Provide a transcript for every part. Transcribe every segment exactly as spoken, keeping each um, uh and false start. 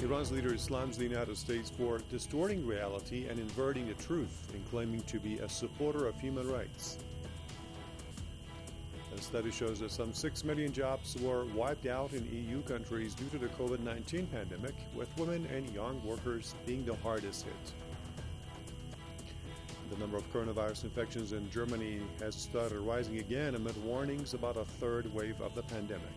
Iran's leader slams the United States for distorting reality and inverting the truth in claiming to be a supporter of human rights. A study shows that some six million jobs were wiped out in E U countries due to the covid nineteen pandemic, with women and young workers being the hardest hit. The number of coronavirus infections in Germany has started rising again amid warnings about a third wave of the pandemic.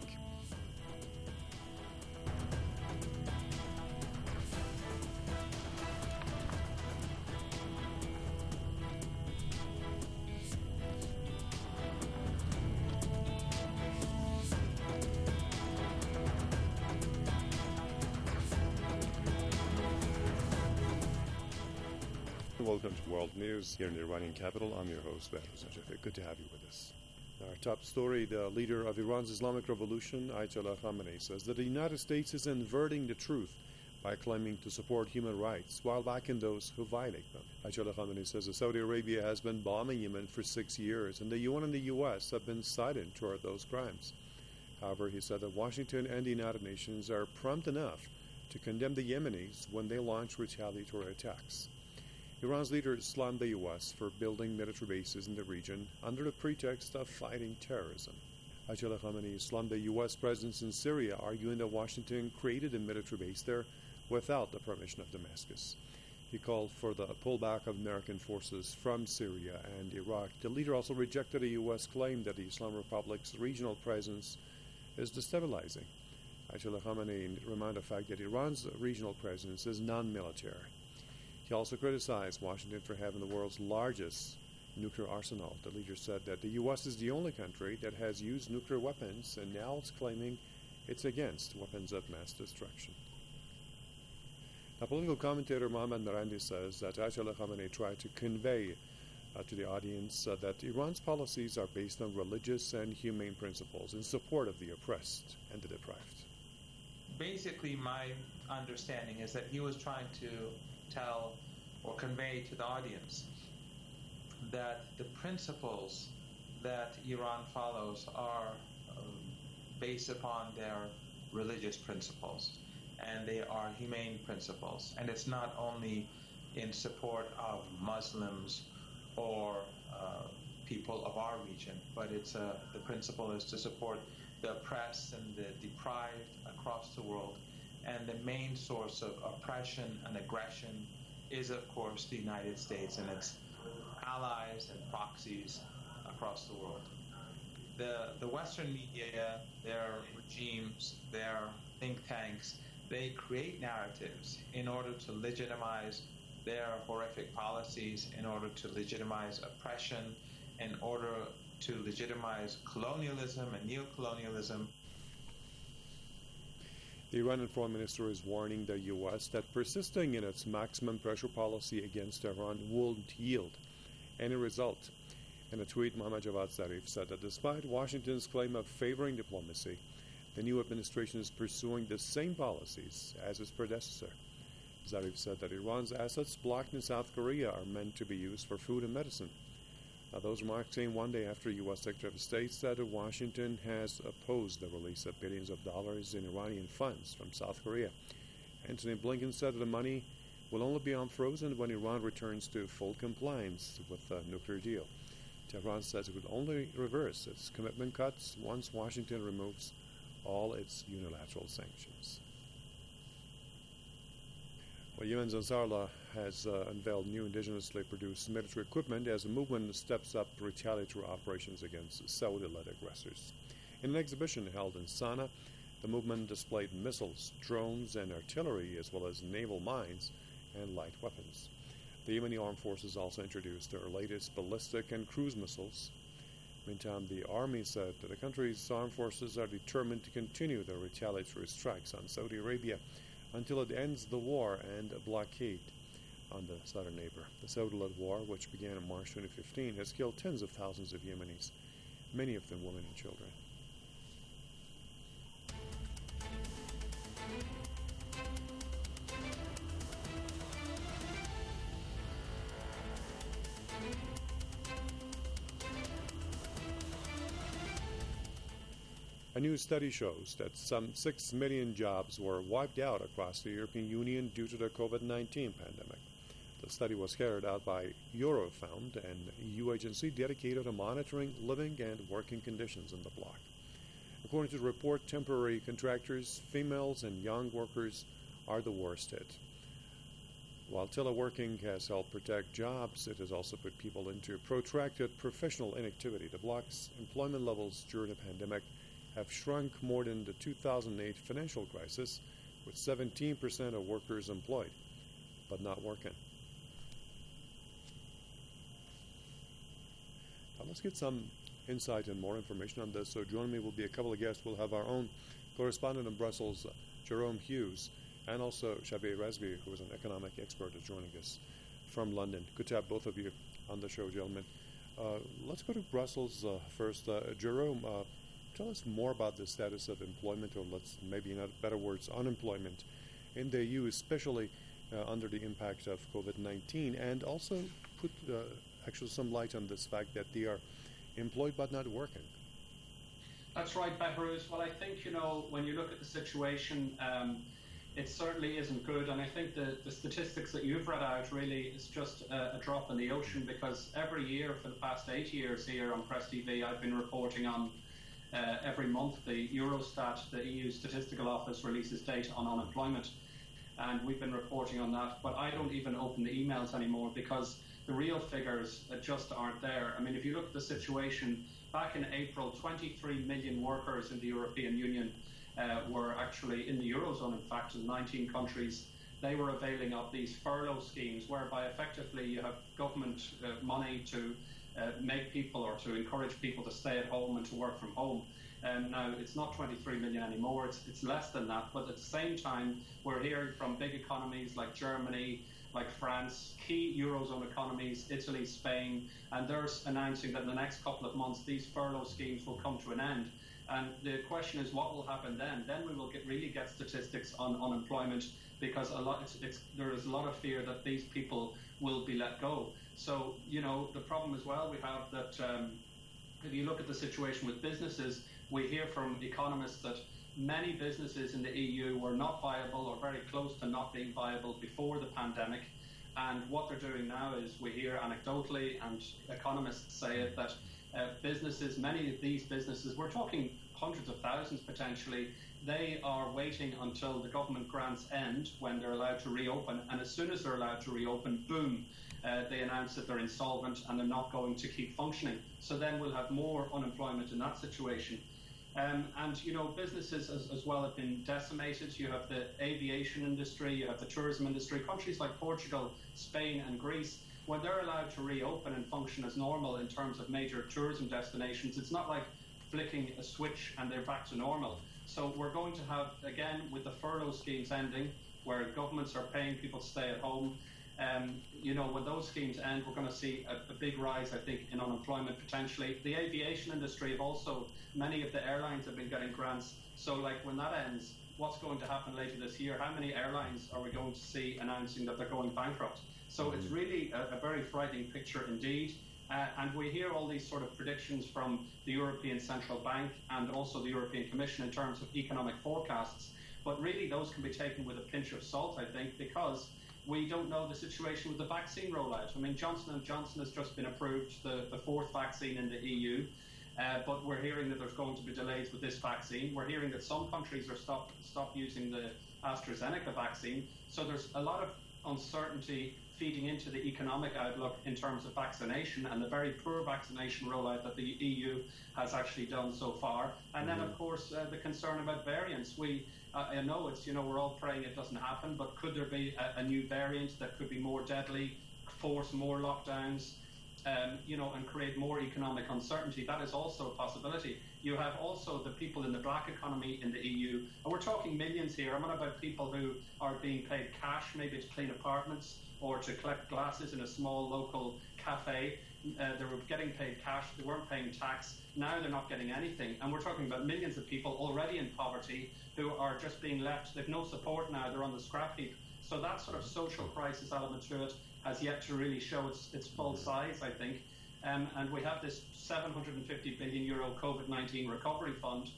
Welcome to World News here in the Iranian capital. I'm your host, Behrouz Najafi. Good to have you with us. Our top story, the leader of Iran's Islamic Revolution, Ayatollah Khamenei, says that the United States is inverting the truth by claiming to support human rights while backing those who violate them. Ayatollah Khamenei says that Saudi Arabia has been bombing Yemen for six years and the U N and the U S have been silent toward those crimes. However, he said that Washington and the United Nations are prompt enough to condemn the Yemenis when they launch retaliatory attacks. Iran's leader slammed the U S for building military bases in the region under the pretext of fighting terrorism. Ayatollah Khamenei slammed the U S presence in Syria, arguing that Washington created a military base there without the permission of Damascus. He called for the pullback of American forces from Syria and Iraq. The leader also rejected a U S claim that the Islam Republic's regional presence is destabilizing. Ayatollah Khamenei reminded the fact that Iran's regional presence is non-military. He also criticized Washington for having the world's largest nuclear arsenal. The leader said that the U S is the only country that has used nuclear weapons, and now it's claiming it's against weapons of mass destruction. Now, political commentator Mohammad Marandi says that Ayatollah Khamenei tried to convey uh, to the audience uh, that Iran's policies are based on religious and humane principles in support of the oppressed and the deprived. Basically, my understanding is that he was trying to tell or convey to the audience that the principles that Iran follows are uh, based upon their religious principles, and they are humane principles. And it's not only in support of Muslims or uh, people of our region, but it's uh, the principle is to support the oppressed and the deprived across the world. And the main source of oppression and aggression is, of course, the United States and its allies and proxies across the world. The the Western media, their regimes, their think tanks, they create narratives in order to legitimize their horrific policies, in order to legitimize oppression, in order to legitimize colonialism and neocolonialism. The Iranian foreign minister is warning the U S that persisting in its maximum pressure policy against Iran won't yield any result. In a tweet, Mohammad Javad Zarif said that despite Washington's claim of favoring diplomacy, the new administration is pursuing the same policies as its predecessor. Zarif said that Iran's assets blocked in South Korea are meant to be used for food and medicine. Now, those remarks came one day after U S Secretary of State said that Washington has opposed the release of billions of dollars in Iranian funds from South Korea. Antony Blinken said that the money will only be unfrozen when Iran returns to full compliance with the nuclear deal. Tehran says it would only reverse its commitment cuts once Washington removes all its unilateral sanctions. Well, Yemen's Ansarullah has uh, unveiled new indigenously produced military equipment as the movement steps up retaliatory operations against Saudi-led aggressors. In an exhibition held in Sana'a, the movement displayed missiles, drones, and artillery, as well as naval mines and light weapons. The Yemeni armed forces also introduced their latest ballistic and cruise missiles. Meantime, the army said that the country's armed forces are determined to continue their retaliatory strikes on Saudi Arabia until it ends the war and a blockade on the southern neighbor. The Saudi-led war, which began in March twenty fifteen, has killed tens of thousands of Yemenis, many of them women and children. A new study shows that some six million jobs were wiped out across the European Union due to the COVID nineteen pandemic. The study was carried out by Eurofound, an E U agency dedicated to monitoring living and working conditions in the bloc. According to the report, temporary contractors, females, and young workers are the worst hit. While teleworking has helped protect jobs, it has also put people into protracted professional inactivity. The bloc's employment levels during the pandemic have shrunk more than the two thousand eight financial crisis, with seventeen percent of workers employed, but not working. Now let's get some insight and more information on this. So joining me will be a couple of guests. We'll have our own correspondent in Brussels, uh, Jerome Hughes, and also Xavier Rasby, who is an economic expert, is joining us from London. Good to have both of you on the show, gentlemen. Uh, let's go to Brussels uh, first. Uh, Jerome, uh, tell us more about the status of employment, or let's maybe in better words, unemployment in the E U, especially uh, under the impact of COVID nineteen, and also put uh, actually some light on this fact that they are employed but not working. That's right, Behrooz. Well, I think, you know, when you look at the situation, um, it certainly isn't good. And I think the, the statistics that you've read out really is just a, a drop in the ocean, because every year for the past eight years here on Press T V, I've been reporting on uh, every month the Eurostat, the E U Statistical Office, releases data on unemployment. And we've been reporting on that. But I don't even open the emails anymore, because the real figures just aren't there. I mean, if you look at the situation, back in April, twenty-three million workers in the European Union uh, were actually in the Eurozone, in fact, in nineteen countries. They were availing of these furlough schemes, whereby effectively you have government uh, money to uh, make people, or to encourage people to stay at home and to work from home. Um, now, it's not twenty-three million anymore, it's, it's less than that, but at the same time, we're hearing from big economies like Germany, like France, key Eurozone economies, Italy, Spain, and they're announcing that in the next couple of months these furlough schemes will come to an end. And the question is, what will happen then? Then we will get, really get statistics on unemployment, because a lot, it's, it's, there is a lot of fear that these people will be let go. So, you know, the problem as well we have that um, if you look at the situation with businesses, we hear from economists that many businesses in the E U were not viable, or very close to not being viable, before the pandemic. And what they're doing now is, we hear anecdotally, and economists say it, that uh, businesses, many of these businesses, we're talking hundreds of thousands potentially, they are waiting until the government grants end when they're allowed to reopen. And as soon as they're allowed to reopen, boom, uh, they announce that they're insolvent and they're not going to keep functioning. So then we'll have more unemployment in that situation. Um, and, you know, businesses as, as well have been decimated. You have the aviation industry, you have the tourism industry. Countries like Portugal, Spain and Greece, when they're allowed to reopen and function as normal in terms of major tourism destinations, it's not like flicking a switch and they're back to normal. So we're going to have, again, with the furlough schemes ending, where governments are paying people to stay at home, Um, you know, when those schemes end, we're going to see a, a big rise, I think, in unemployment potentially. The aviation industry have also, many of the airlines have been getting grants. So, like, when that ends, what's going to happen later this year? How many airlines are we going to see announcing that they're going bankrupt? So mm-hmm. It's really a, a very frightening picture indeed. Uh, and we hear all these sort of predictions from the European Central Bank and also the European Commission in terms of economic forecasts. But really, those can be taken with a pinch of salt, I think, because we don't know the situation with the vaccine rollout. I mean, Johnson and Johnson has just been approved, the, the fourth vaccine in the E U, uh, but we're hearing that there's going to be delays with this vaccine. We're hearing that some countries are stop, stop using the AstraZeneca vaccine. So there's a lot of uncertainty feeding into the economic outlook in terms of vaccination and the very poor vaccination rollout that the E U has actually done so far. And mm-hmm. then, of course, uh, the concern about variants. We Uh, I know it's, you know, we're all praying it doesn't happen, but could there be a, a new variant that could be more deadly, force more lockdowns, um, you know, and create more economic uncertainty? That is also a possibility. You have also the people in the black economy in the E U, and we're talking millions here. I'm on about people who are being paid cash, maybe to clean apartments or to collect glasses in a small local cafe. Uh, they were getting paid cash, they weren't paying tax. Now they're not getting anything. And we're talking about millions of people already in poverty who are just being left. They've no support now, they're on the scrap heap. So that sort of social crisis element to it has yet to really show its, its full size, I think. Um, and we have this seven hundred fifty billion euro COVID nineteen recovery fund,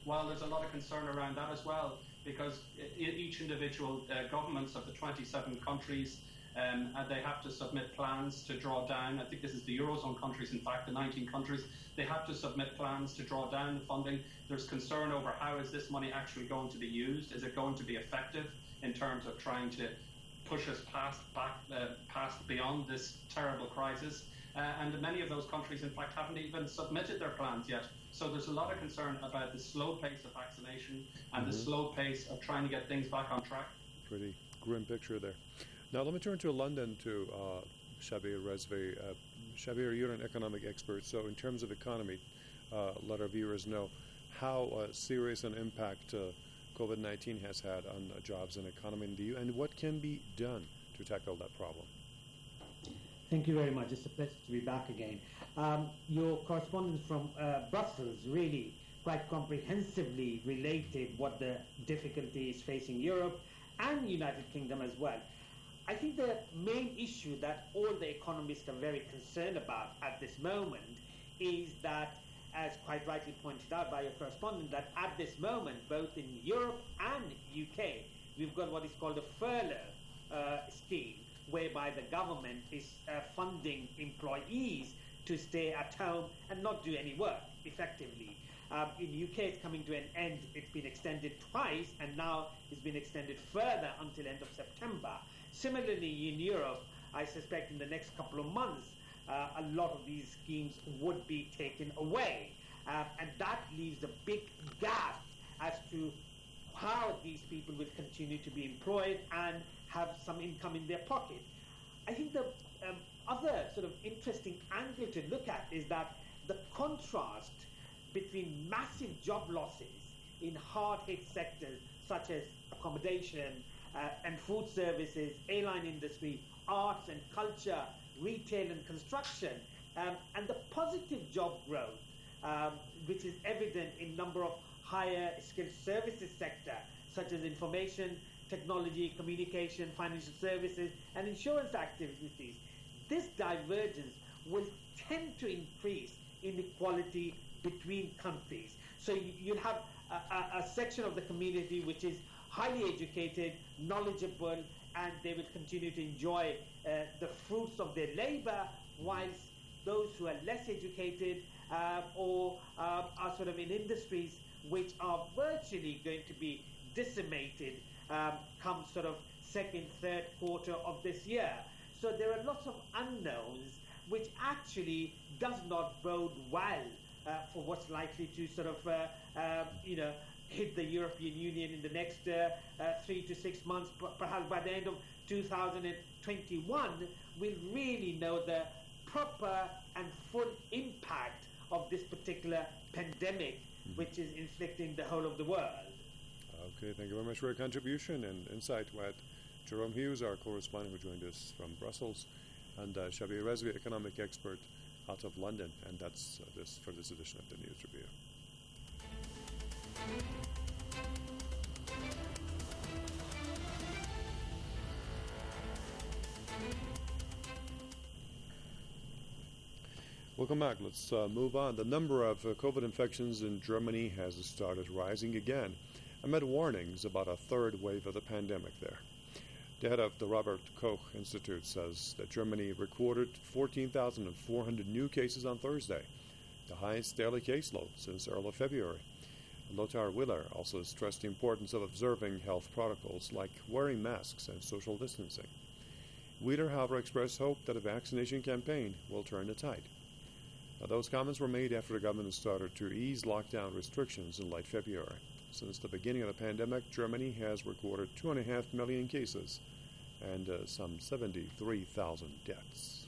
well, there's a lot of concern around that as well, because each individual uh, governments of the twenty-seven countries, um, and they have to submit plans to draw down. I think this is the Eurozone countries, in fact, the nineteen countries. They have to submit plans to draw down the funding. There's concern over how is this money actually going to be used? Is it going to be effective in terms of trying to push us past, back, uh, past beyond this terrible crisis? Uh, and many of those countries, in fact, haven't even submitted their plans yet. So there's a lot of concern about the slow pace of vaccination and mm-hmm. the slow pace of trying to get things back on track. Pretty grim picture there. Now let me turn to London to uh, Shabir Rezvi. Uh, Shabir, you're an economic expert, so in terms of economy, uh, let our viewers know how uh, serious an impact uh, COVID nineteen has had on uh, jobs and economy in the E U, and what can be done to tackle that problem. Thank you very much. It's a pleasure to be back again. Um, your correspondent from uh, Brussels really quite comprehensively related what the difficulty is facing Europe and United Kingdom as well. I think the main issue that all the economists are very concerned about at this moment is that, as quite rightly pointed out by your correspondent, that at this moment, both in Europe and U K, we've got what is called a furlough uh, scheme, whereby the government is uh, funding employees to stay at home and not do any work effectively. Um, in U K, it's coming to an end. It's been extended twice, and now it's been extended further until end of September. Similarly, in Europe, I suspect in the next couple of months, uh, a lot of these schemes would be taken away. Uh, and that leaves a big gap as to how these people will continue to be employed and have some income in their pocket. I think the um, other sort of interesting angle to look at is that the contrast between massive job losses in hard-hit sectors such as accommodation uh, and food services, airline industry, arts and culture, retail and construction, um, and the positive job growth, um, which is evident in number of higher skilled services sector, such as information, technology, communication, financial services, and insurance activities. This divergence will tend to increase inequality between countries. So you, you'll have a, a, a section of the community which is highly educated, knowledgeable, and they will continue to enjoy uh, the fruits of their labor, whilst those who are less educated uh, or uh, are sort of in industries which are virtually going to be decimated um, come sort of second, third quarter of this year. So there are lots of unknowns which actually does not bode well uh, for what's likely to sort of, uh, uh, you know, hit the European Union in the next uh, uh, three to six months. Perhaps by the end of two thousand twenty-one, we'll really know the proper and full impact of this particular pandemic, mm-hmm. which is inflicting the whole of the world. Okay, thank you very much for your contribution and insight. With Jerome Hughes, our correspondent who joined us from Brussels, and uh, Shabir Rezvi, economic expert out of London. And that's uh, this for this edition of the News Review. Welcome back. Let's uh, move on. The number of uh, COVID infections in Germany has started rising again, amid warnings about a third wave of the pandemic there. The head of the Robert Koch Institute says that Germany recorded fourteen thousand four hundred new cases on Thursday, the highest daily caseload since early February. Lothar Wieler also stressed the importance of observing health protocols like wearing masks and social distancing. Wieler, however, expressed hope that a vaccination campaign will turn the tide. Now, those comments were made after the government started to ease lockdown restrictions in late February. Since the beginning of the pandemic, Germany has recorded two point five million cases and uh, some seventy-three thousand deaths.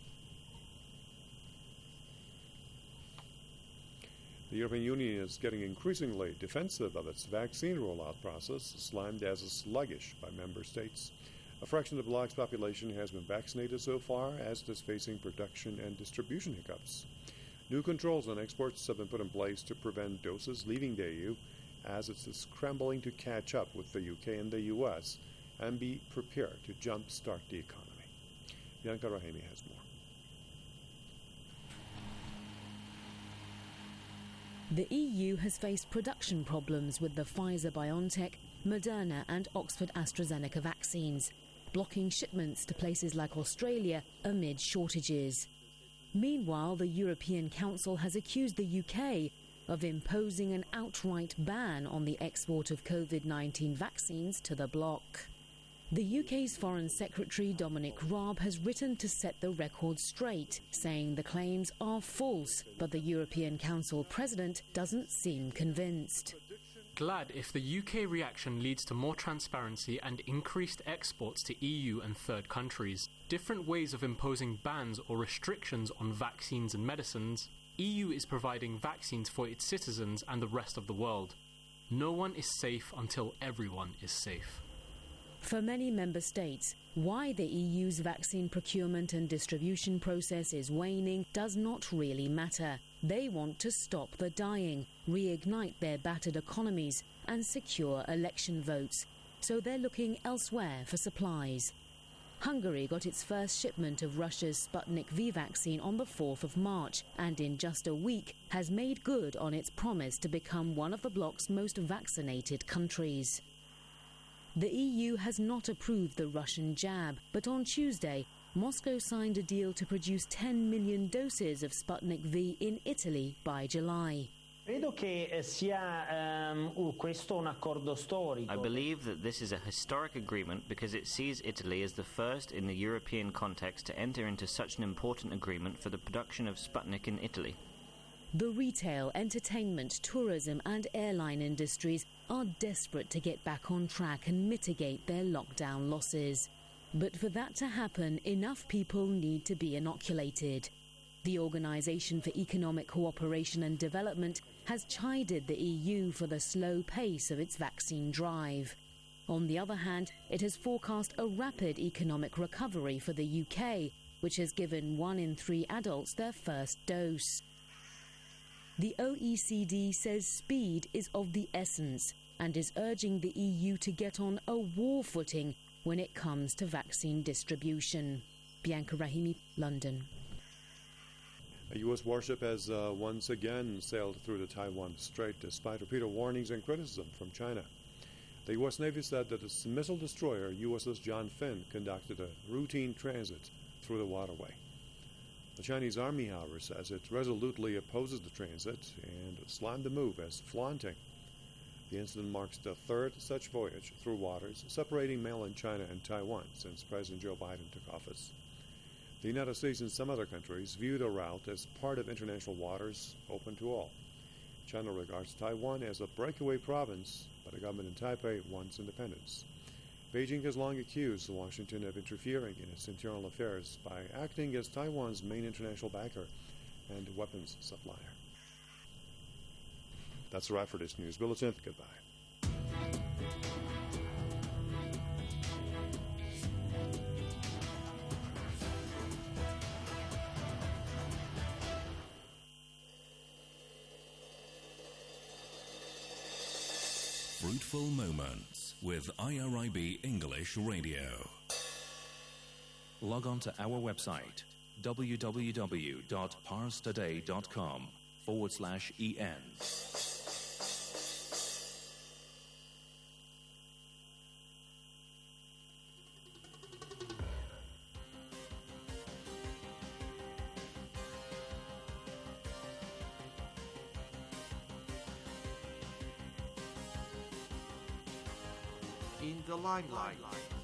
The European Union is getting increasingly defensive of its vaccine rollout process, slammed as sluggish by member states. A fraction of the bloc's population has been vaccinated so far, as it is facing production and distribution hiccups. New controls on exports have been put in place to prevent doses leaving the E U, as it is scrambling to catch up with the U K and the U S and be prepared to jumpstart the economy. Bianca Rahimi has more. The E U has faced production problems with the Pfizer-BioNTech, Moderna and Oxford-AstraZeneca vaccines, blocking shipments to places like Australia amid shortages. Meanwhile, the European Council has accused the U K of imposing an outright ban on the export of COVID nineteen vaccines to the bloc. The U K's Foreign Secretary Dominic Raab has written to set the record straight, saying the claims are false, but the European Council President doesn't seem convinced. Glad if the U K reaction leads to more transparency and increased exports to E U and third countries. Different ways of imposing bans or restrictions on vaccines and medicines. E U is providing vaccines for its citizens and the rest of the world. No one is safe until everyone is safe. For many member states, why the E U's vaccine procurement and distribution process is waning does not really matter. They want to stop the dying, reignite their battered economies and secure election votes. So they're looking elsewhere for supplies. Hungary got its first shipment of Russia's Sputnik V vaccine on the fourth of March and in just a week has made good on its promise to become one of the bloc's most vaccinated countries. The E U has not approved the Russian jab, but on Tuesday, Moscow signed a deal to produce ten million doses of Sputnik V in Italy by July. Credo che sia um, questo un accordo storico. I believe that this is a historic agreement because it sees Italy as the first in the European context to enter into such an important agreement for the production of Sputnik in Italy. The retail, entertainment, tourism and airline industries are desperate to get back on track and mitigate their lockdown losses. But for that to happen, enough people need to be inoculated. The Organisation for Economic Cooperation and Development has chided the E U for the slow pace of its vaccine drive. On the other hand, it has forecast a rapid economic recovery for the U K, which has given one in three adults their first dose. The O E C D says speed is of the essence and is urging the E U to get on a war footing when it comes to vaccine distribution. Bianca Rahimi, London. A U S warship has uh, once again sailed through the Taiwan Strait despite repeated warnings and criticism from China. The U S Navy said that its missile destroyer U S S John Finn conducted a routine transit through the waterway. The Chinese Army, however, says it resolutely opposes the transit and slammed the move as flaunting. The incident marks the third such voyage through waters separating mainland China and Taiwan since President Joe Biden took office. The United States and some other countries view the route as part of international waters open to all. China regards Taiwan as a breakaway province, but the government in Taipei wants independence. Beijing has long accused Washington of interfering in its internal affairs by acting as Taiwan's main international backer and weapons supplier. That's a wrap for this news bulletin. Goodbye. Fruitful Moments with I R I B English Radio. Log on to our website www.parstoday.com forward slash en. In the limelight.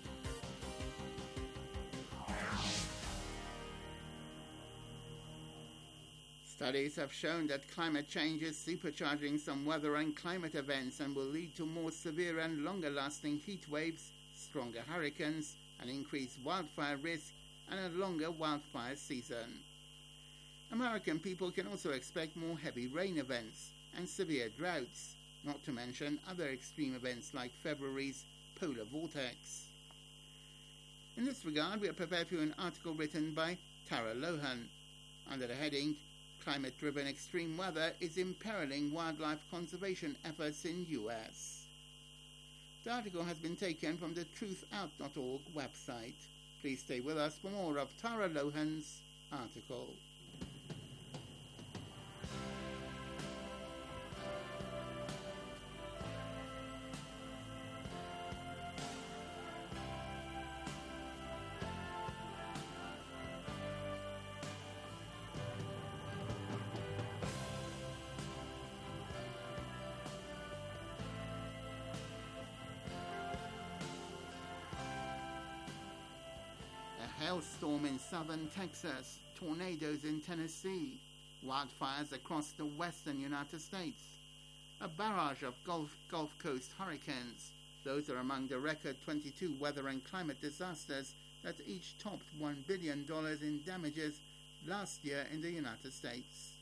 Studies have shown that climate change is supercharging some weather and climate events and will lead to more severe and longer-lasting heat waves, stronger hurricanes, an increased wildfire risk, and a longer wildfire season. American people can also expect more heavy rain events and severe droughts, not to mention other extreme events like February's polar vortex. In this regard, we are prepared for an article written by Tara Lohan under the heading Climate-Driven Extreme Weather is Imperiling Wildlife Conservation Efforts in U S. The article has been taken from the truth out dot org website. Please stay with us for more of Tara Lohan's article. hailstorm in southern Texas, tornadoes in Tennessee, wildfires across the western United States, a barrage of Gulf, Gulf Coast hurricanes. Those are among the record twenty-two weather and climate disasters that each topped one billion dollars in damages last year in the United States.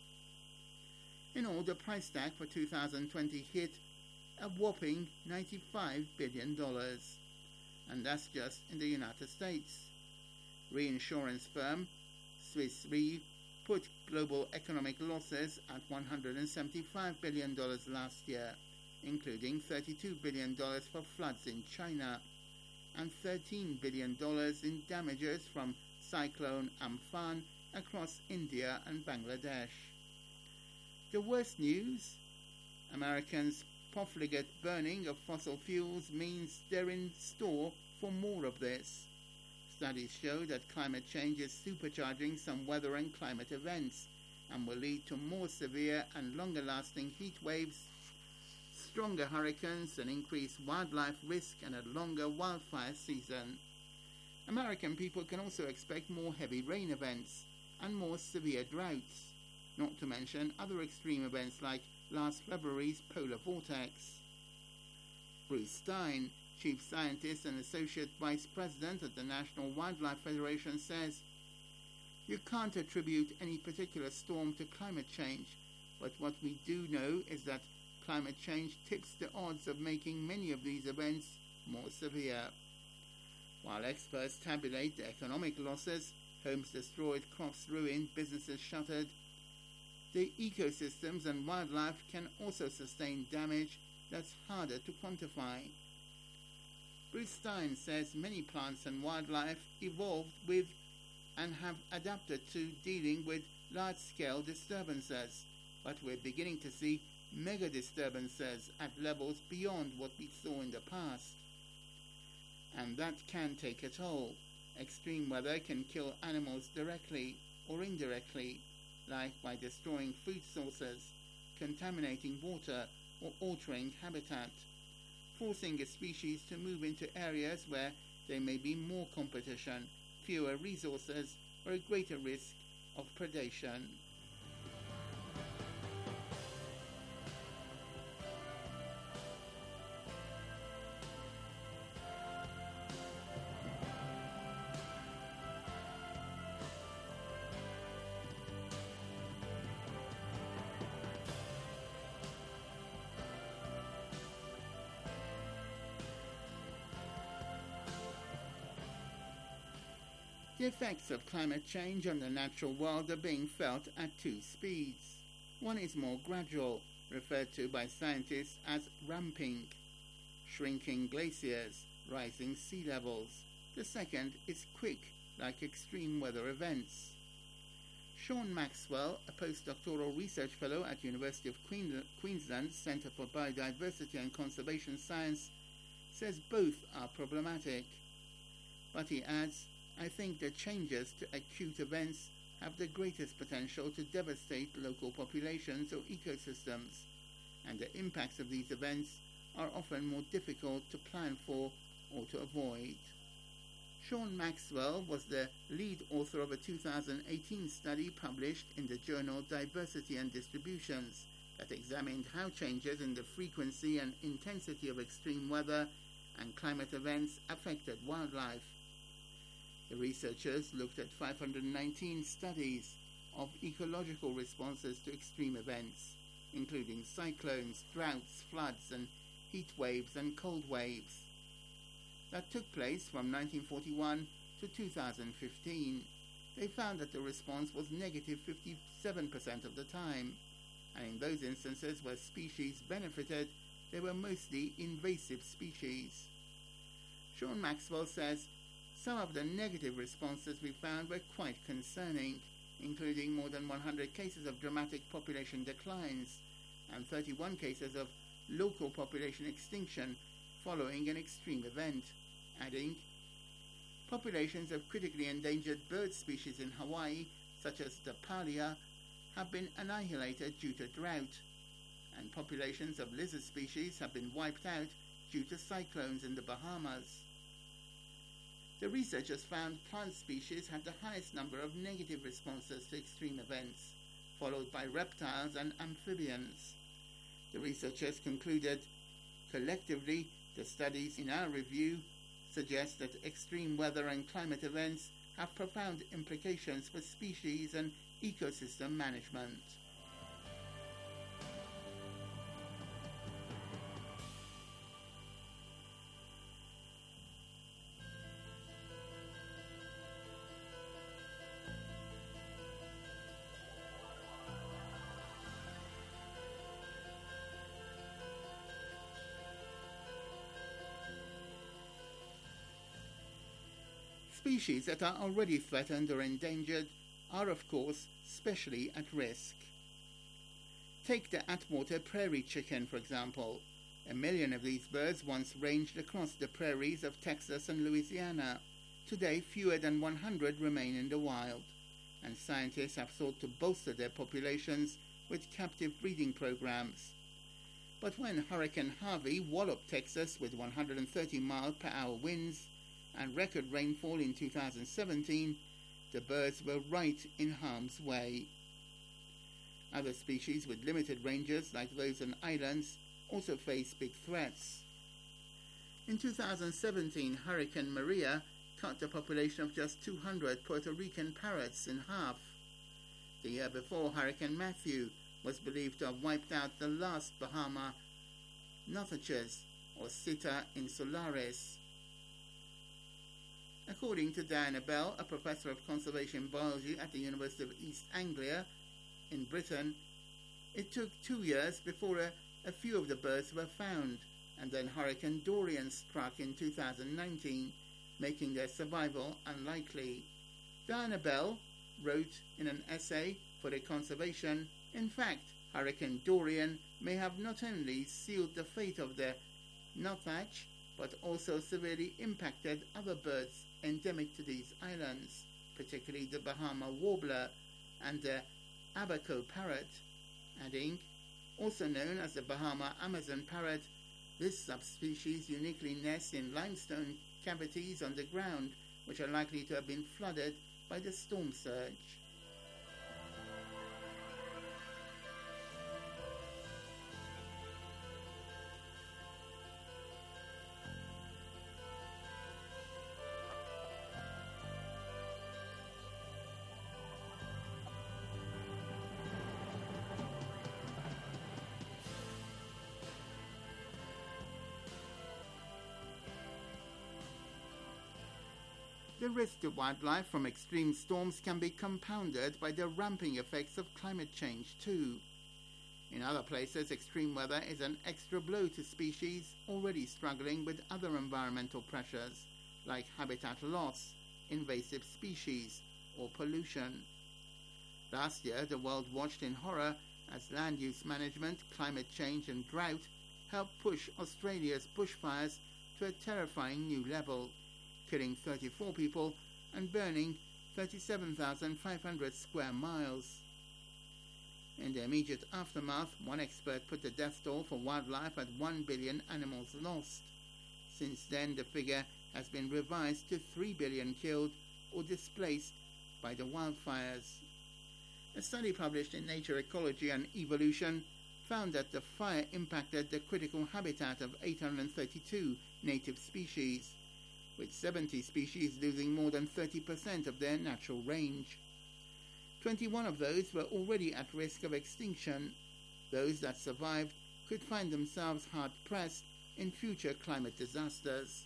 In all, the price tag for two thousand twenty hit a whopping ninety-five billion dollars, and that's just in the United States. Reinsurance firm Swiss Re put global economic losses at one hundred seventy-five billion dollars last year, including thirty-two billion dollars for floods in China and thirteen billion dollars in damages from Cyclone Amphan across India and Bangladesh. The worst news? Americans' profligate burning of fossil fuels means they're in store for more of this. Studies show that climate change is supercharging some weather and climate events and will lead to more severe and longer-lasting heat waves, stronger hurricanes, an increased wildlife risk, and a longer wildfire season. American people can also expect more heavy rain events and more severe droughts, not to mention other extreme events like last February's polar vortex. Bruce Stein, Chief Scientist and Associate Vice President at the National Wildlife Federation, says, "You can't attribute any particular storm to climate change, but what we do know is that climate change tips the odds of making many of these events more severe." While experts tabulate the economic losses, homes destroyed, crops ruined, businesses shuttered, the ecosystems and wildlife can also sustain damage that's harder to quantify. Bruce Stein says many plants and wildlife evolved with and have adapted to dealing with large-scale disturbances, but we're beginning to see mega disturbances at levels beyond what we saw in the past. And that can take a toll. Extreme weather can kill animals directly or indirectly, like by destroying food sources, contaminating water, or altering habitat, forcing a species to move into areas where there may be more competition, fewer resources, or a greater risk of predation. The effects of climate change on the natural world are being felt at two speeds. One is more gradual, referred to by scientists as ramping, shrinking glaciers, rising sea levels. The second is quick, like extreme weather events. Sean Maxwell, a postdoctoral research fellow at University of Queen- Queensland's Centre for Biodiversity and Conservation Science, says both are problematic. But he adds, "I think the changes to acute events have the greatest potential to devastate local populations or ecosystems, and the impacts of these events are often more difficult to plan for or to avoid." Sean Maxwell was the lead author of a two thousand eighteen study published in the journal Diversity and Distributions that examined how changes in the frequency and intensity of extreme weather and climate events affected wildlife. The researchers looked at five hundred nineteen studies of ecological responses to extreme events, including cyclones, droughts, floods, and heat waves and cold waves, that took place from nineteen forty-one to two thousand fifteen. They found that the response was negative fifty-seven percent of the time, and in those instances where species benefited, they were mostly invasive species. Sean Maxwell says, "Some of the negative responses we found were quite concerning, including more than one hundred cases of dramatic population declines and thirty-one cases of local population extinction following an extreme event," adding, "Populations of critically endangered bird species in Hawaii, such as the palia, have been annihilated due to drought, and populations of lizard species have been wiped out due to cyclones in the Bahamas." The researchers found plant species had the highest number of negative responses to extreme events, followed by reptiles and amphibians. The researchers concluded, collectively, the studies in our review suggest that extreme weather and climate events have profound implications for species and ecosystem management. Species that are already threatened or endangered are, of course, specially at risk. Take the Atwater prairie chicken, for example. A million of these birds once ranged across the prairies of Texas and Louisiana. Today, fewer than one hundred remain in the wild, and scientists have sought to bolster their populations with captive breeding programs. But when Hurricane Harvey walloped Texas with one hundred thirty mile per hour winds, and record rainfall in two thousand seventeen, the birds were right in harm's way. Other species with limited ranges, like those on islands, also face big threats. In two thousand seventeen, Hurricane Maria cut the population of just two hundred Puerto Rican parrots in half. The year before, Hurricane Matthew was believed to have wiped out the last Bahama nuthatches, or Sitta insularis. According to Diana Bell, a professor of conservation biology at the University of East Anglia in Britain, it took two years before a, a few of the birds were found, and then Hurricane Dorian struck in two thousand nineteen, making their survival unlikely. Diana Bell wrote in an essay for the Conservation, in fact, Hurricane Dorian may have not only sealed the fate of the nuthatch, but also severely impacted other birds endemic to these islands, particularly the Bahama warbler and the abaco parrot, adding, also known as the Bahama Amazon parrot, this subspecies uniquely nests in limestone cavities underground, which are likely to have been flooded by the storm surge. The risk to wildlife from extreme storms can be compounded by the ramping effects of climate change too. In other places, extreme weather is an extra blow to species already struggling with other environmental pressures, like habitat loss, invasive species, or pollution. Last year, the world watched in horror as land use management, climate change, and drought helped push Australia's bushfires to a terrifying new level, killing thirty-four people and burning thirty-seven thousand five hundred square miles. In the immediate aftermath, one expert put the death toll for wildlife at one billion animals lost. Since then, the figure has been revised to three billion killed or displaced by the wildfires. A study published in Nature Ecology and Evolution found that the fire impacted the critical habitat of eight hundred thirty-two native species, with seventy species losing more than thirty percent of their natural range. twenty-one of those were already at risk of extinction. Those that survived could find themselves hard-pressed in future climate disasters.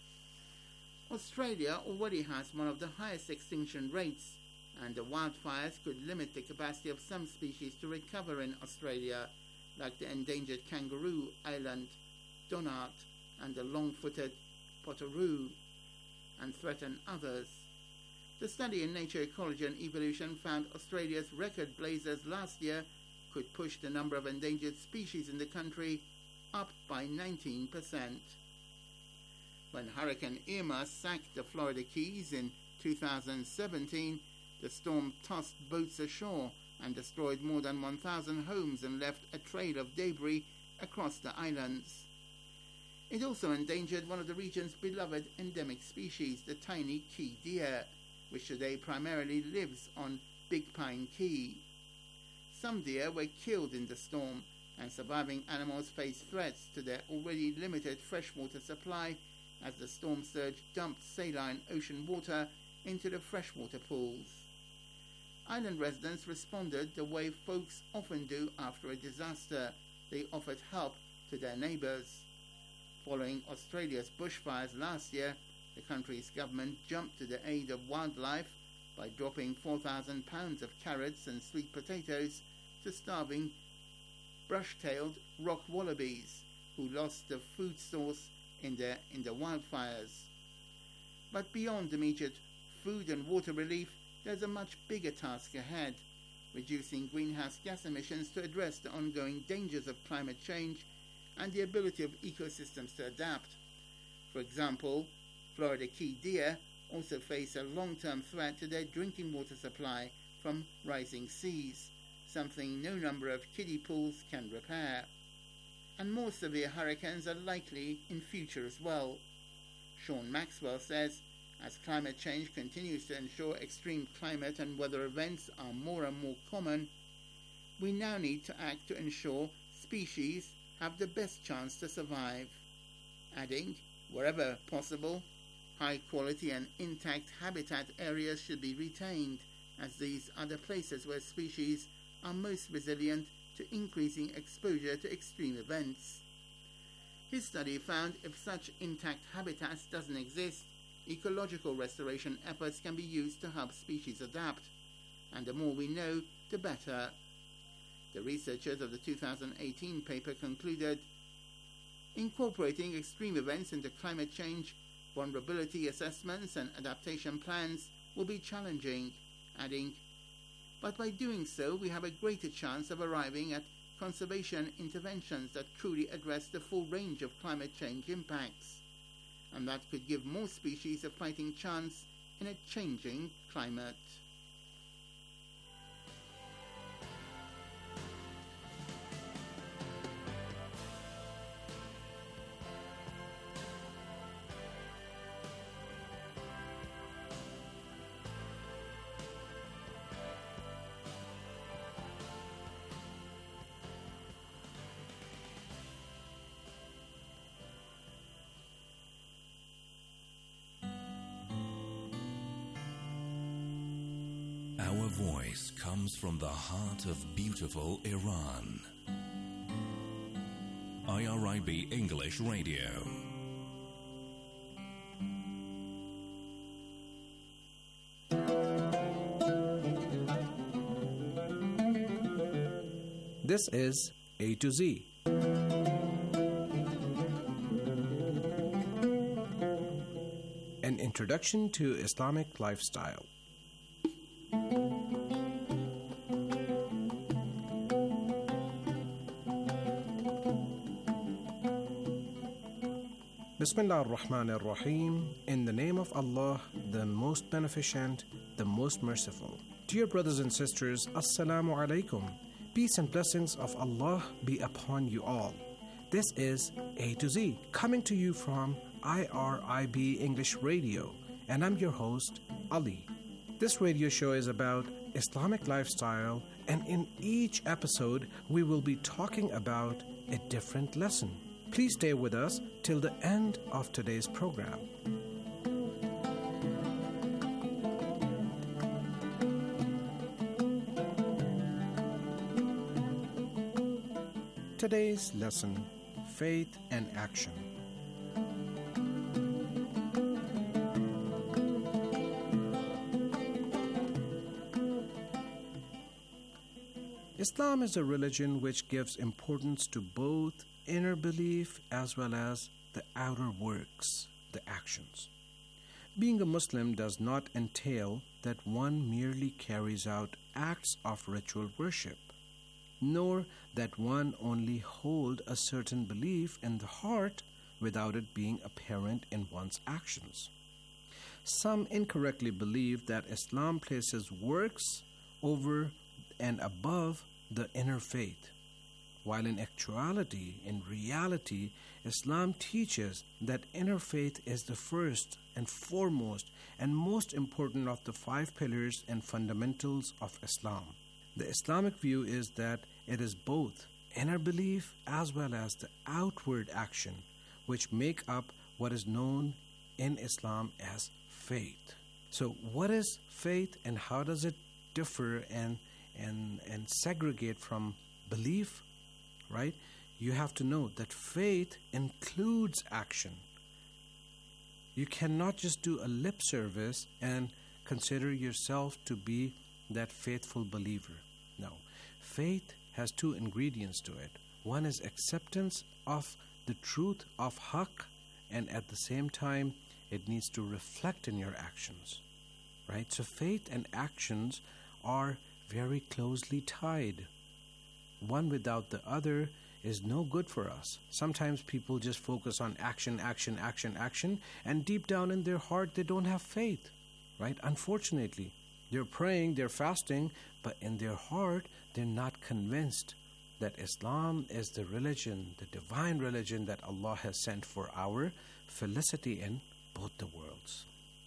Australia already has one of the highest extinction rates, and the wildfires could limit the capacity of some species to recover in Australia, like the endangered kangaroo island, Donat, and the long-footed Potoroo, and threaten others. The study in Nature Ecology and Evolution found Australia's record blazes last year could push the number of endangered species in the country up by nineteen percent. When Hurricane Irma sacked the Florida Keys in two thousand seventeen, the storm tossed boats ashore and destroyed more than one thousand homes and left a trail of debris across the islands. It also endangered one of the region's beloved endemic species, the tiny key deer, which today primarily lives on Big Pine Key. Some deer were killed in the storm, and surviving animals face threats to their already limited freshwater supply as the storm surge dumped saline ocean water into the freshwater pools. Island residents responded the way folks often do after a disaster. They offered help to their neighbours. Following Australia's bushfires last year, the country's government jumped to the aid of wildlife by dropping four thousand pounds of carrots and sweet potatoes to starving brush-tailed rock wallabies who lost the food source in the, in the wildfires. But beyond immediate food and water relief, there's a much bigger task ahead, reducing greenhouse gas emissions to address the ongoing dangers of climate change and the ability of ecosystems to adapt. For example, Florida key deer also face a long-term threat to their drinking water supply from rising seas, something no number of kiddie pools can repair. And more severe hurricanes are likely in future as well. Sean Maxwell says, as climate change continues to ensure extreme climate and weather events are more and more common, we now need to act to ensure species have the best chance to survive. Adding, wherever possible, high quality and intact habitat areas should be retained, as these are the places where species are most resilient to increasing exposure to extreme events. His study found if such intact habitats doesn't exist, ecological restoration efforts can be used to help species adapt, and the more we know, the better. The researchers of the two thousand eighteen paper concluded, incorporating extreme events into climate change, vulnerability assessments and adaptation plans will be challenging, adding, but by doing so we have a greater chance of arriving at conservation interventions that truly address the full range of climate change impacts, and that could give more species a fighting chance in a changing climate. Our voice comes from the heart of beautiful Iran. I R I B English Radio. This is A to Z. An introduction to Islamic lifestyle. Bismillah ar-Rahman ar-Rahim. In the name of Allah, the most beneficent, the most merciful. Dear brothers and sisters, Assalamu alaikum. Peace and blessings of Allah be upon you all. This is A to Z, coming to you from I R I B English Radio, and I'm your host, Ali. This radio show is about Islamic lifestyle, and in each episode, we will be talking about a different lesson. Please stay with us till the end of today's program. Today's lesson, Faith and Action. Islam is a religion which gives importance to both inner belief as well as the outer works, the actions. Being a Muslim does not entail that one merely carries out acts of ritual worship, nor that one only hold a certain belief in the heart without it being apparent in one's actions. Some incorrectly believe that Islam places works over and above the inner faith. while in actuality, in reality, Islam teaches that inner faith is the first and foremost and most important of the five pillars and fundamentals of Islam. The Islamic view is that it is both inner belief as well as the outward action which make up what is known in Islam as faith. So what is faith and how does it differ and and and segregate from belief, right? You have to know that faith includes action. You cannot just do a lip service and consider yourself to be that faithful believer. No. Faith has two ingredients to it. One is acceptance of the truth of haqq, and at the same time, it needs to reflect in your actions, right? So faith and actions are very closely tied. One without the other is no good for us. Sometimes people just focus on action, action, action, action, and deep down in their heart, they don't have faith, right? Unfortunately, they're praying, they're fasting, but in their heart, they're not convinced that Islam is the religion, the divine religion that Allah has sent for our felicity in both the worlds.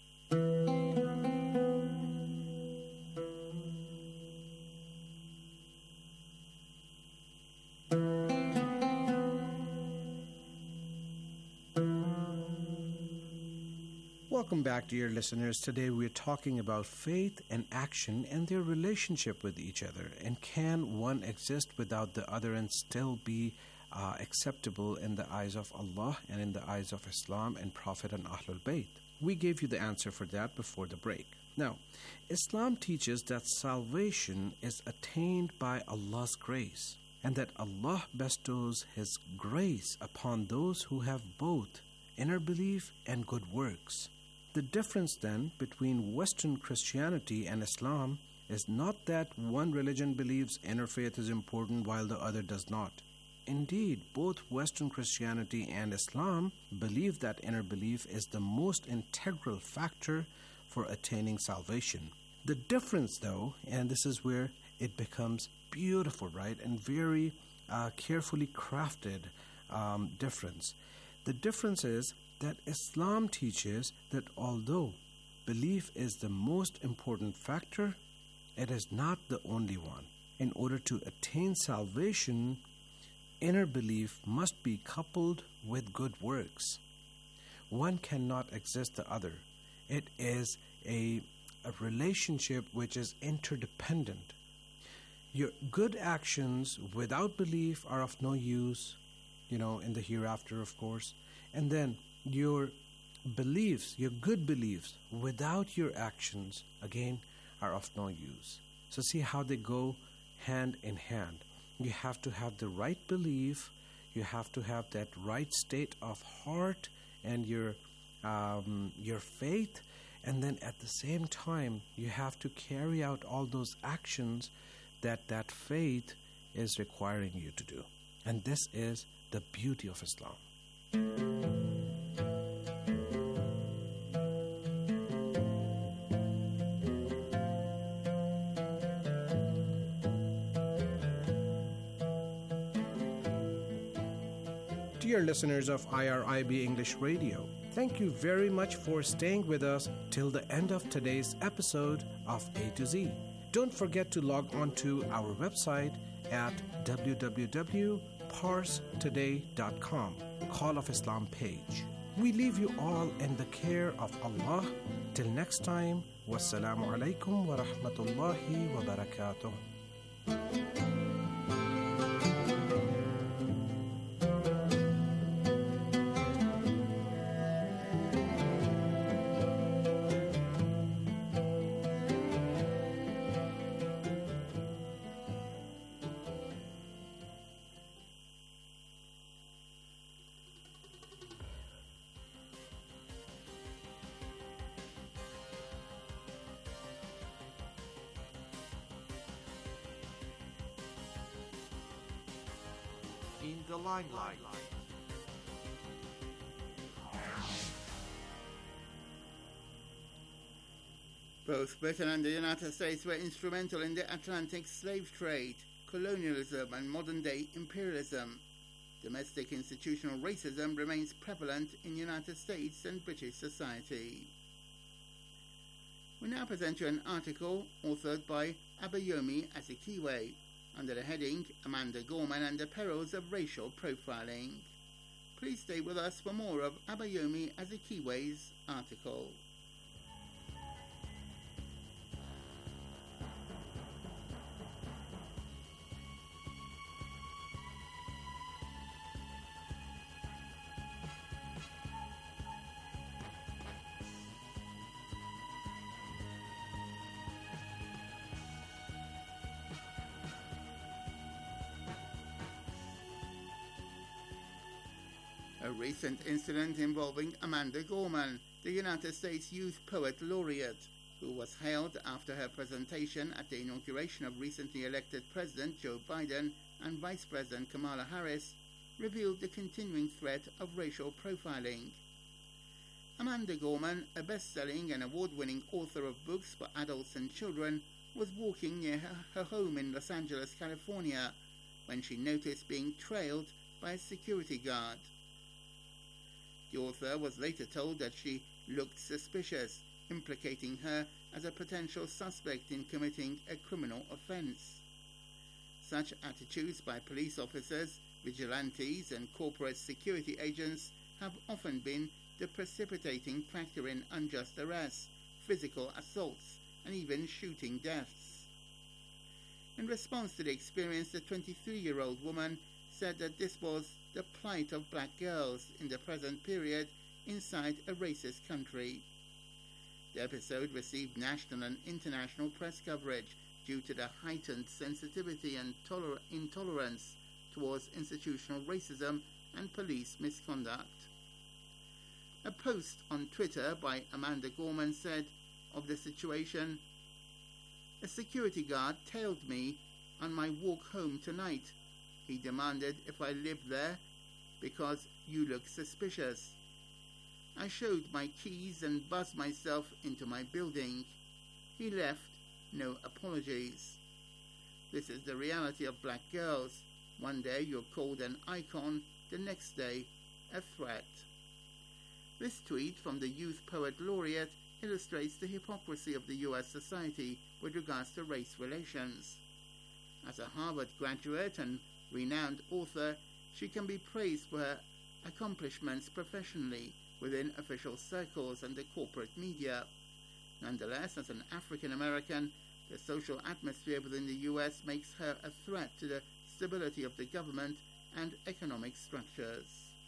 Welcome back, dear listeners. Today we're talking about faith and action and their relationship with each other. And can one exist without the other and still be uh, acceptable in the eyes of Allah and in the eyes of Islam and Prophet and Ahlul Bayt? We gave you the answer for that before the break. Now, Islam teaches that salvation is attained by Allah's grace and that Allah bestows His grace upon those who have both inner belief and good works. The difference then between Western Christianity and Islam is not that one religion believes inner faith is important while the other does not. Indeed, both Western Christianity and Islam believe that inner belief is the most integral factor for attaining salvation. The difference, though, and this is where it becomes beautiful, right, and very uh, carefully crafted um, difference. The difference is that Islam teaches that although belief is the most important factor, it is not the only one. In order to attain salvation, inner belief must be coupled with good works. One cannot exist the other. It is a, a relationship which is interdependent. Your good actions without belief are of no use, you know, in the hereafter, of course. And then your beliefs, your good beliefs, without your actions, again, are of no use. So see how they go hand in hand. You have to have the right belief, you have to have that right state of heart and your um, your faith, and then at the same time, you have to carry out all those actions that that faith is requiring you to do. And this is the beauty of Islam. Dear listeners of I R I B English Radio, thank you very much for staying with us till the end of today's episode of A to Z. Don't forget to log on to our website at w w w dot pars today dot com, Call of Islam page. We leave you all in the care of Allah. Till next time, wassalamu alaikum wa rahmatullahi wa barakatuh. In the limelight. Both Britain and the United States were instrumental in the Atlantic slave trade, colonialism and modern-day imperialism. Domestic institutional racism remains prevalent in the United States and British society. We now present you an article authored by Abayomi Azikiwe under the heading Amanda Gorman and the Perils of Racial Profiling. Please stay with us for more of Abayomi Azikiwe's article. A recent incident involving Amanda Gorman, the United States Youth Poet Laureate, who was hailed after her presentation at the inauguration of recently elected President Joe Biden and Vice President Kamala Harris, revealed the continuing threat of racial profiling. Amanda Gorman, a best-selling and award-winning author of books for adults and children, was walking near her, her home in Los Angeles, California, when she noticed being trailed by a security guard. The author was later told that she looked suspicious, implicating her as a potential suspect in committing a criminal offense. Such attitudes by police officers, vigilantes, and corporate security agents have often been the precipitating factor in unjust arrests, physical assaults, and even shooting deaths. In response to the experience, the twenty-three-year-old woman said that this was the plight of black girls in the present period inside a racist country. The episode received national and international press coverage due to the heightened sensitivity and toler- intolerance towards institutional racism and police misconduct. A post on Twitter by Amanda Gorman said of the situation, "A security guard tailed me on my walk home tonight. He demanded if I lived there because you look suspicious. I showed my keys and buzzed myself into my building. He left, no apologies. This is the reality of black girls. One day you're called an icon, the next day a threat." This tweet from the Youth Poet Laureate illustrates the hypocrisy of the U S society with regards to race relations. As a Harvard graduate and renowned author, she can be praised for her accomplishments professionally within official circles and the corporate media. Nonetheless, as an African American, the social atmosphere within the U S makes her a threat to the stability of the government and economic structures.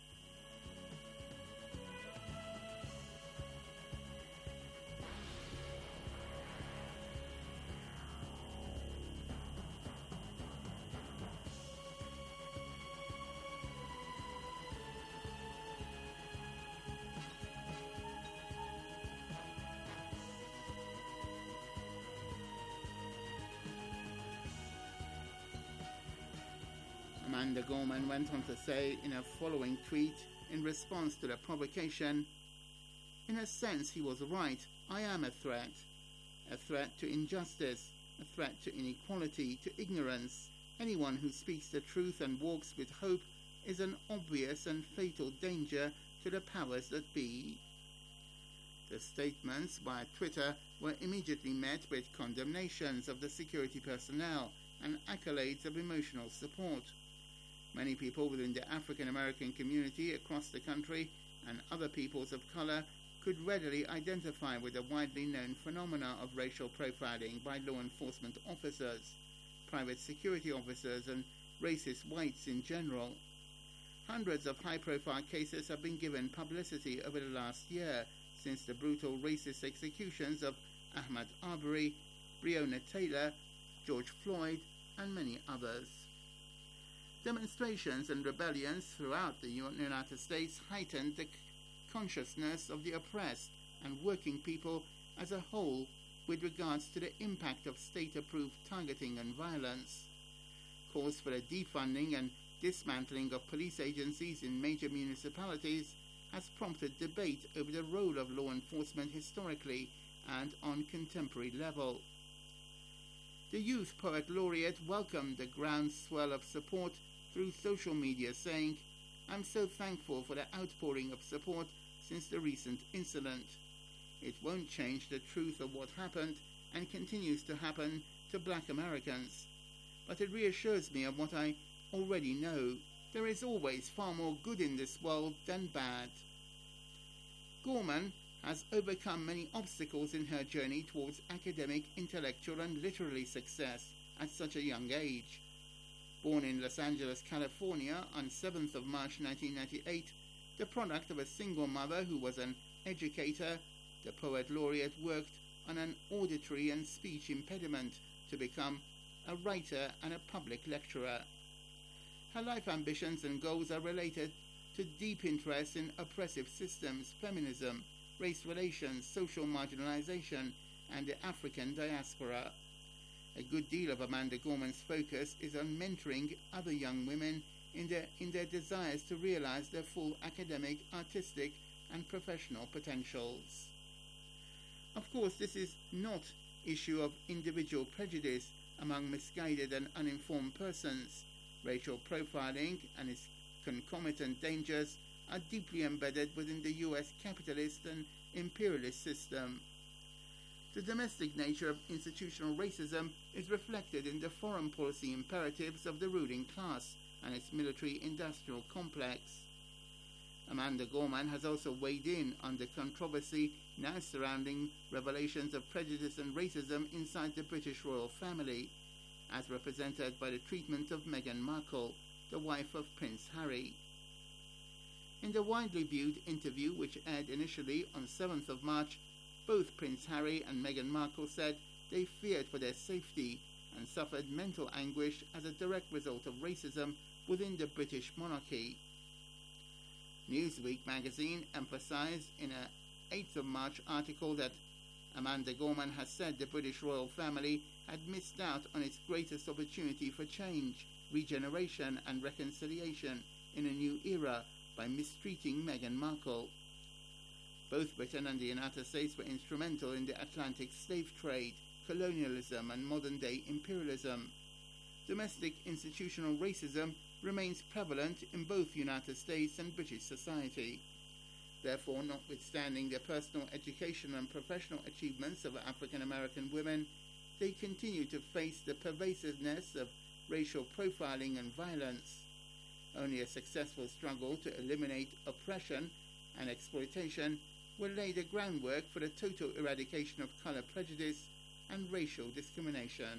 Amanda Gorman went on to say in a following tweet in response to the provocation, "In a sense, he was right. I am a threat. A threat to injustice, a threat to inequality, to ignorance. Anyone who speaks the truth and walks with hope is an obvious and fatal danger to the powers that be." The statements via Twitter were immediately met with condemnations of the security personnel and accolades of emotional support. Many people within the African American community across the country and other peoples of color could readily identify with the widely known phenomena of racial profiling by law enforcement officers, private security officers, and racist whites in general. Hundreds of high-profile cases have been given publicity over the last year since the brutal racist executions of Ahmaud Arbery, Breonna Taylor, George Floyd, and many others. Demonstrations and rebellions throughout the United States heightened the consciousness of the oppressed and working people as a whole with regards to the impact of state-approved targeting and violence. Calls for the defunding and dismantling of police agencies in major municipalities has prompted debate over the role of law enforcement historically and on contemporary level. The Youth Poet Laureate welcomed the groundswell of support through social media, saying, "I'm so thankful for the outpouring of support since the recent incident. It won't change the truth of what happened and continues to happen to black Americans. But it reassures me of what I already know. There is always far more good in this world than bad." Gorman has overcome many obstacles in her journey towards academic, intellectual and literary success at such a young age. Born in Los Angeles, California on seventh of March nineteen ninety-eight, the product of a single mother who was an educator, the Poet Laureate worked on an auditory and speech impediment to become a writer and a public lecturer. Her life ambitions and goals are related to deep interest in oppressive systems, feminism, race relations, social marginalization, and the African diaspora. A good deal of Amanda Gorman's focus is on mentoring other young women in their, in their desires to realize their full academic, artistic, and professional potentials. Of course, this is not issue of individual prejudice among misguided and uninformed persons. Racial profiling and its concomitant dangers are deeply embedded within the U S capitalist and imperialist system. The domestic nature of institutional racism is reflected in the foreign policy imperatives of the ruling class and its military-industrial complex. Amanda Gorman has also weighed in on the controversy now surrounding revelations of prejudice and racism inside the British royal family, as represented by the treatment of Meghan Markle, the wife of Prince Harry. In the widely viewed interview, which aired initially on seventh of March, both Prince Harry and Meghan Markle said they feared for their safety and suffered mental anguish as a direct result of racism within the British monarchy. Newsweek magazine emphasized in an eighth of March article that Amanda Gorman has said the British royal family had missed out on its greatest opportunity for change, regeneration and reconciliation in a new era by mistreating Meghan Markle. Both Britain and the United States were instrumental in the Atlantic slave trade, colonialism and modern-day imperialism. Domestic institutional racism remains prevalent in both United States and British society. Therefore, notwithstanding the personal education and professional achievements of African American women, they continue to face the pervasiveness of racial profiling and violence. Only a successful struggle to eliminate oppression and exploitation will lay the groundwork for the total eradication of color prejudice and racial discrimination.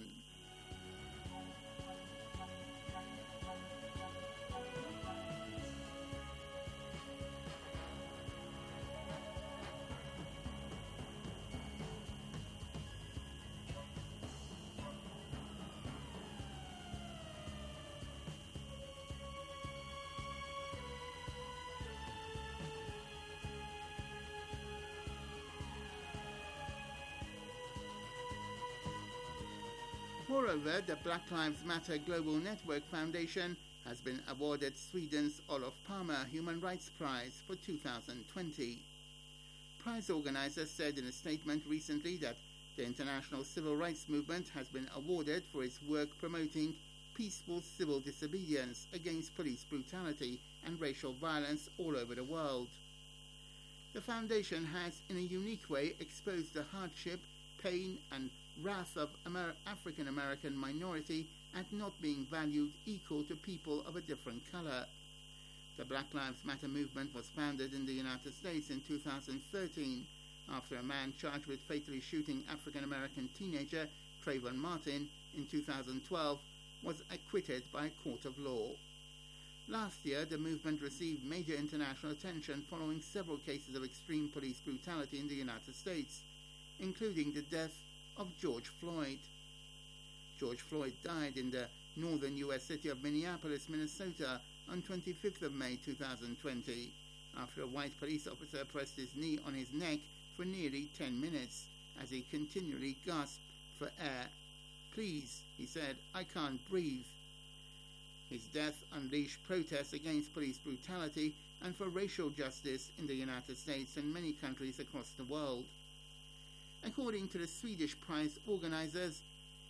Moreover, the Black Lives Matter Global Network Foundation has been awarded Sweden's Olof Palme Human Rights Prize for two thousand twenty. Prize organizers said in a statement recently that the international civil rights movement has been awarded for its work promoting peaceful civil disobedience against police brutality and racial violence all over the world. The foundation has, in a unique way, exposed the hardship, pain, and wrath of Amer- African American minority at not being valued equal to people of a different color. The Black Lives Matter movement was founded in the United States in two thousand thirteen after a man charged with fatally shooting African American teenager Trayvon Martin in two thousand twelve was acquitted by a court of law. Last year, the movement received major international attention following several cases of extreme police brutality in the United States, including the death of George Floyd. George Floyd died in the northern U S city of Minneapolis, Minnesota on twenty-fifth of May two thousand twenty after a white police officer pressed his knee on his neck for nearly ten minutes as he continually gasped for air. "Please," he said, "I can't breathe." His death unleashed protests against police brutality and for racial justice in the United States and many countries across the world. According to the Swedish prize organizers,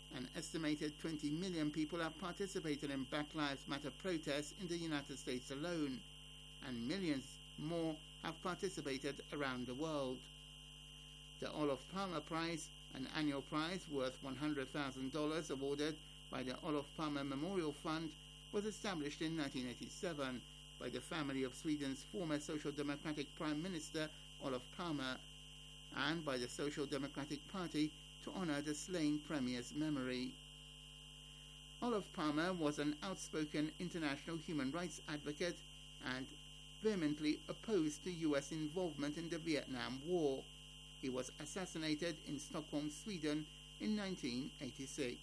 An estimated twenty million people have participated in Black Lives Matter protests in the United States alone, and millions more have participated around the world. The Olof Palme Prize, an annual prize worth one hundred thousand dollars awarded by the Olof Palme Memorial Fund, was established in nineteen eighty-seven by the family of Sweden's former Social Democratic Prime Minister Olof Palme, and by the Social Democratic Party to honor the slain Premier's memory. Olof Palme was an outspoken international human rights advocate and vehemently opposed to U S involvement in the Vietnam War. He was assassinated in Stockholm, Sweden in nineteen eighty-six.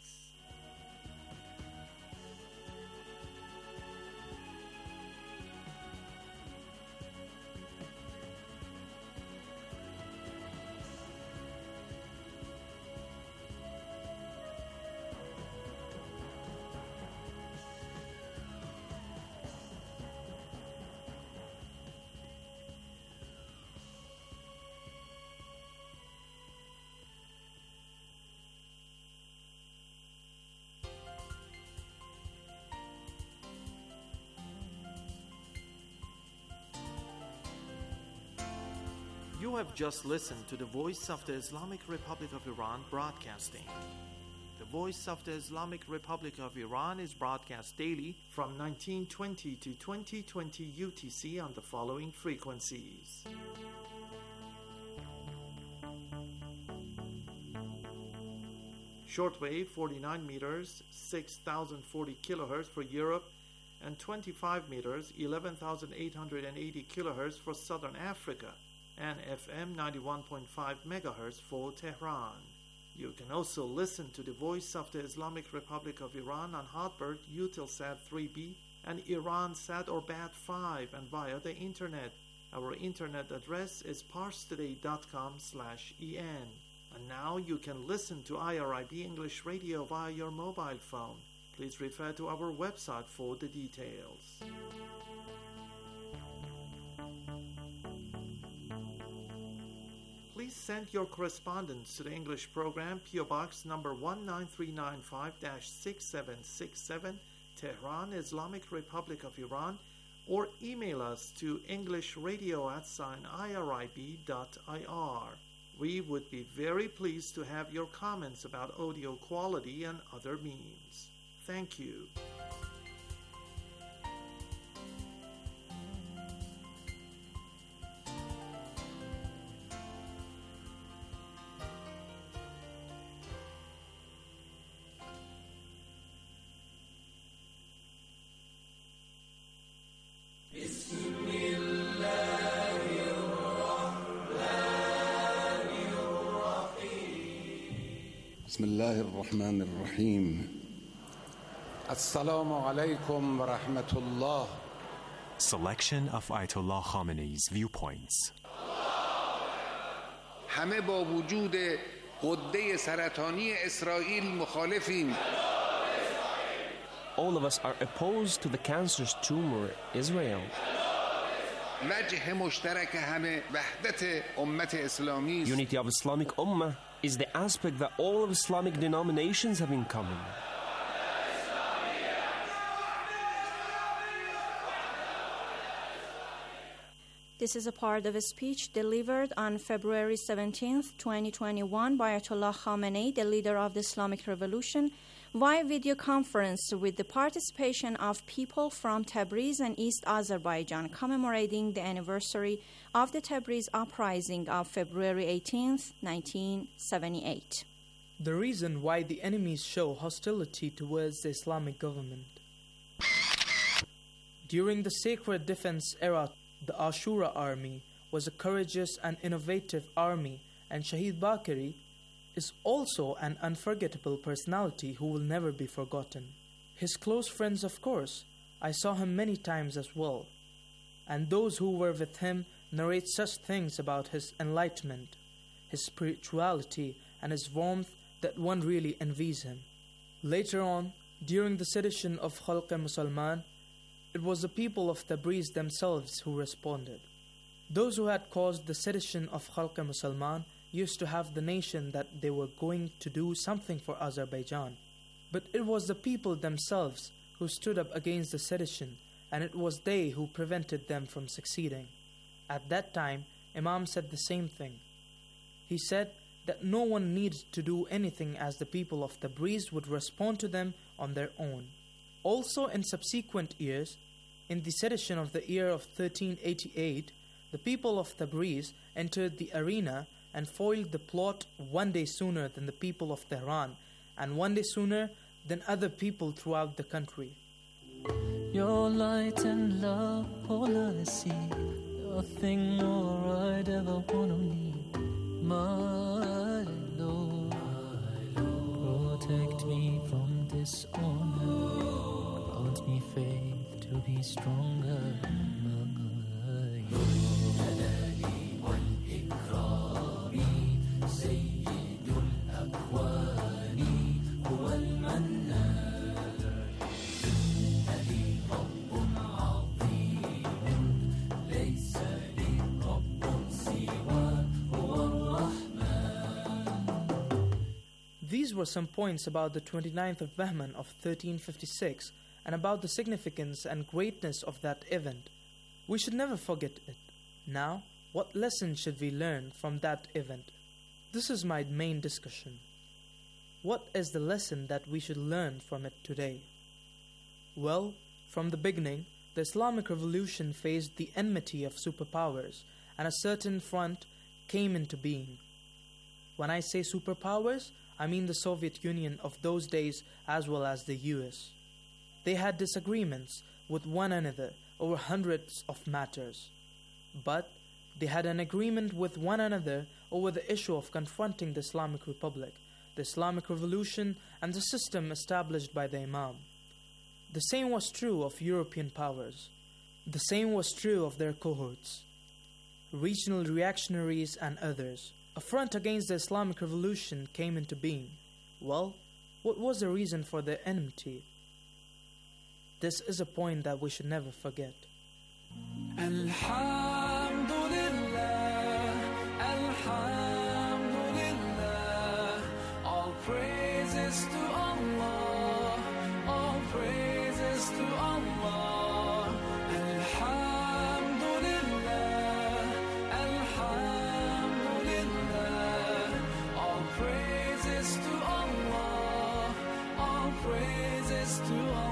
You have just listened to the Voice of the Islamic Republic of Iran broadcasting. The Voice of the Islamic Republic of Iran is broadcast daily from nineteen twenty to twenty twenty U T C on the following frequencies. Shortwave forty-nine meters, six thousand forty kilohertz for Europe, and twenty-five meters, eleven thousand eight hundred eighty kilohertz for Southern Africa, and F M ninety-one point five megahertz for Tehran. You can also listen to the Voice of the Islamic Republic of Iran on Hotbird, Eutelsat three B, and Iransat or Bat five, and via the internet. Our internet address is parstoday dot com slash en. And now you can listen to I R I B English Radio via your mobile phone. Please refer to our website for the details. Please send your correspondence to the English program, P O Box number one nine three nine five dash six seven six seven, Tehran, Islamic Republic of Iran, or email us to englishradio at I R I B dot I R. We would be very pleased to have your comments about audio quality and other means. Thank you. بسم الله الرحمن الرحيم السلام عليكم ورحمة الله. Selection of Ayatollah Khamenei's viewpoints. همه با وجود غده سرطانی اسرائیل مخالفیم. All of us are opposed to the cancerous tumor Israel. وجه مشترک همه وحدت امت اسلامی. Unity of Islamic Ummah is the aspect that all of Islamic denominations have in common. This is a part of a speech delivered on February seventeenth, twenty twenty-one by Ayatollah Khamenei, the leader of the Islamic Revolution, via video conference with the participation of people from Tabriz and East Azerbaijan, commemorating the anniversary of the Tabriz uprising of February eighteenth, nineteen seventy-eight. The reason why the enemies show hostility towards the Islamic government. During the Sacred Defense era, the Ashura army was a courageous and innovative army, and Shahid Bakari is also an unforgettable personality who will never be forgotten. His close friends, of course, I saw him many times as well, and those who were with him narrate such things about his enlightenment, his spirituality, and his warmth that one really envies him. Later on, during the sedition of Khalq-e-Musalman, it was the people of Tabriz themselves who responded. Those who had caused the sedition of Khalq-e-Musalman used to have the nation that they were going to do something for Azerbaijan. But it was the people themselves who stood up against the sedition, and it was they who prevented them from succeeding. At that time, Imam said the same thing. He said that no one needed to do anything, as the people of Tabriz would respond to them on their own. Also, in subsequent years, in the sedition of the year of thirteen eighty-eight, the people of Tabriz entered the arena and foiled the plot one day sooner than the people of Tehran, and one day sooner than other people throughout the country. Your light and love, all I see, nothing more I'd ever wanna need. My Lord, protect me from dishonor, grant me faith to be stronger. These were some points about the twenty-ninth of Bahman of thirteen fifty-six and about the significance and greatness of that event. We should never forget it. Now, what lesson should we learn from that event? This is my main discussion. What is the lesson that we should learn from it today? Well, from the beginning, the Islamic Revolution faced the enmity of superpowers, and a certain front came into being. When I say superpowers, I mean the Soviet Union of those days as well as the U S. They had disagreements with one another over hundreds of matters, but they had an agreement with one another over the issue of confronting the Islamic Republic, the Islamic Revolution, and the system established by the Imam. The same was true of European powers. The same was true of their cohorts, regional reactionaries and others. A front against the Islamic Revolution came into being. Well, what was the reason for their enmity? This is a point that we should never forget. Alhamdulillah, Alhamdulillah, all praises to Allah, all praises to Allah. Alhamdulillah, Alhamdulillah, all praises to Allah, all praises to Allah.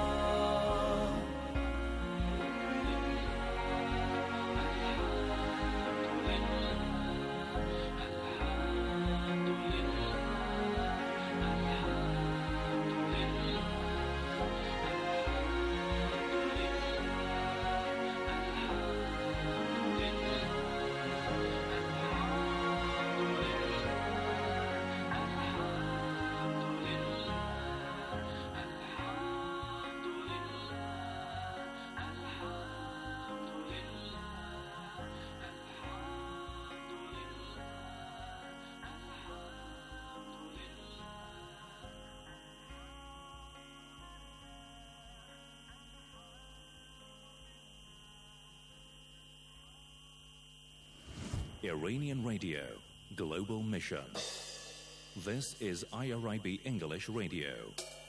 Iranian Radio, Global Mission. This is I R I B English Radio.